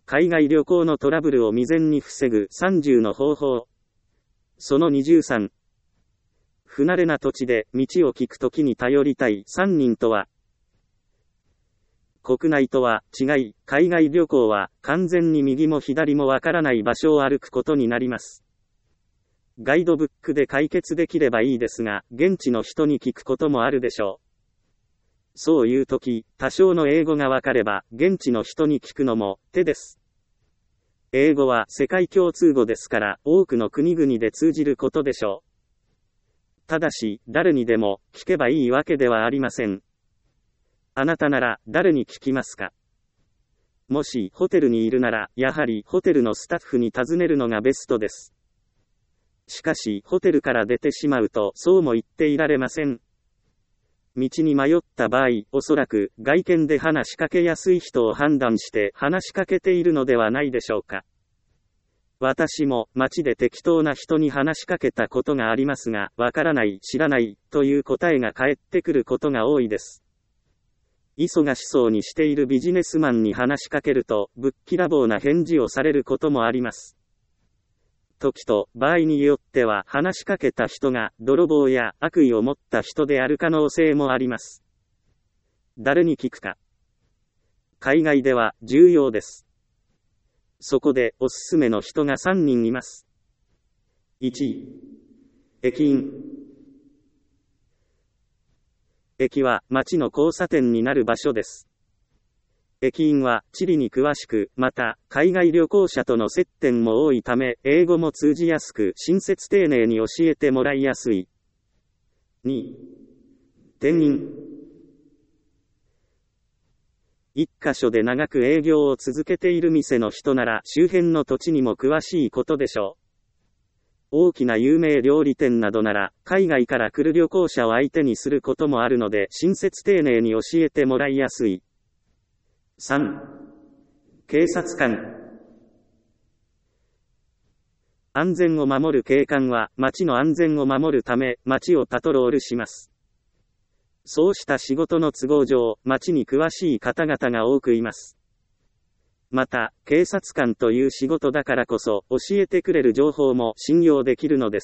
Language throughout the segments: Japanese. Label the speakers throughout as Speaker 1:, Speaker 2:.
Speaker 1: 海外旅行のトラブルを未然に防ぐ30の方法。その23。不慣れな土地で道を聞くときに頼りたい3人とは。国内とは違い、海外旅行は完全に右も左もわからない場所を歩くことになります。ガイドブックで解決できればいいですが、現地の人に聞くこともあるでしょう。そういうとき、多少の英語がわかれば、現地の人に聞くのも手です。英語は世界共通語ですから、多くの国々で通じることでしょう。ただし、誰にでも聞けばいいわけではありません。あなたなら誰に聞きますか？もしホテルにいるなら、やはりホテルのスタッフに尋ねるのがベストです。しかし、ホテルから出てしまうと、そうも言っていられません。道に迷った場合、おそらく外見で話しかけやすい人を判断して話しかけているのではないでしょうか。私も街で適当な人に話しかけたことがありますが、わからない、知らないという答えが返ってくることが多いです。忙しそうにしているビジネスマンに話しかけると、ぶっきらぼうな返事をされることもあります。時と場合によっては話しかけた人が泥棒や悪意を持った人である可能性もあります。誰に聞くか。海外では重要です。そこでおすすめの人が3人います。1、駅員。駅は街の交差点になる場所です。駅員は地理に詳しく、また海外旅行者との接点も多いため、英語も通じやすく、親切丁寧に教えてもらいやすい。2、店員。一箇所で長く営業を続けている店の人なら、周辺の土地にも詳しいことでしょう。大きな有名料理店などなら、海外から来る旅行者を相手にすることもあるので、親切丁寧に教えてもらいやすい。3、警察官。安全を守る警官は、街の安全を守るため、街をパトロールします。そうした仕事の都合上、街に詳しい方々が多くいます。また、警察官という仕事だからこそ、教えてくれる情報も信用できるのです。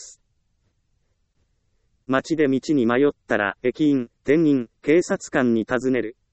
Speaker 1: 街で道に迷ったら、駅員、店員、警察官に尋ねる。